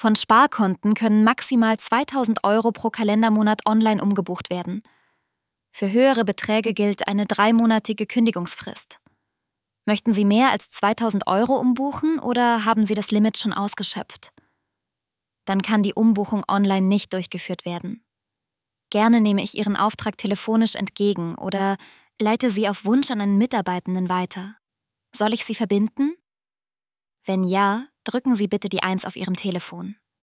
Von Sparkonten können maximal 2.000 € pro Kalendermonat online umgebucht werden. Für höhere Beträge gilt eine 3-monatige Kündigungsfrist. Möchten Sie mehr als 2.000 € umbuchen oder haben Sie das Limit schon ausgeschöpft? Dann kann die Umbuchung online nicht durchgeführt werden. Gerne nehme ich Ihren Auftrag telefonisch entgegen oder leite Sie auf Wunsch an einen Mitarbeitenden weiter. Soll ich Sie verbinden? Wenn ja, drücken Sie bitte die 1 auf Ihrem Telefon.